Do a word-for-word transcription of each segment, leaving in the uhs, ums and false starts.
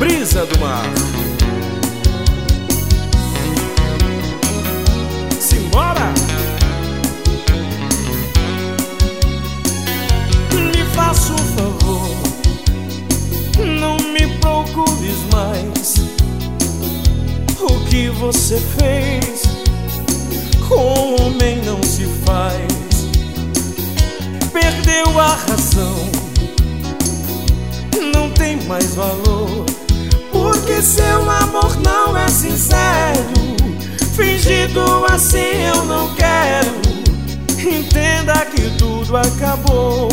brisa do mar. Simbora! Me faça um favor, não me procures mais. O que você fez com o homem não se faz. Perdeu a razão, não tem mais valor, porque seu amor não é sincero. Fingido assim eu não quero. Entenda que tudo acabou.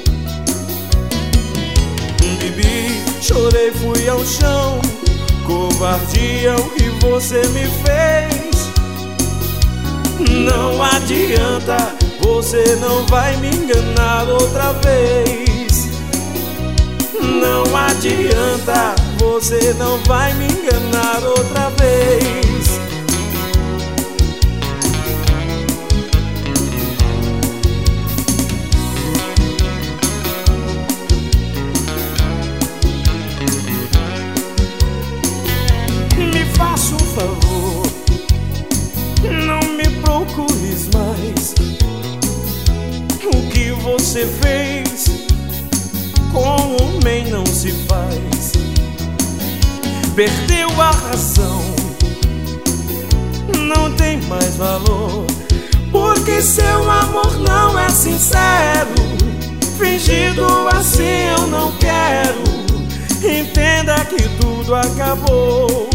Bebi, chorei, fui ao chão. Covardia o que você me fez. Não adianta, você não vai me enganar outra vez. Não adianta, você não vai me enganar outra vez. Me faça um favor, não me procures mais. O que você fez com o homem não se faz. Perdeu a razão, não tem mais valor, porque seu amor não é sincero. Fingido assim eu não quero. Entenda que tudo acabou.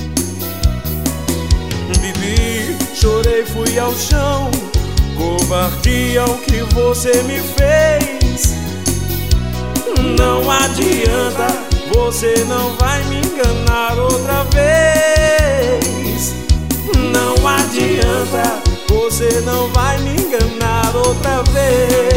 Bebi, chorei, fui ao chão. Covardia o que você me fez. Não adianta, você não vai me enganar outra vez. Não adianta, você não vai me enganar outra vez.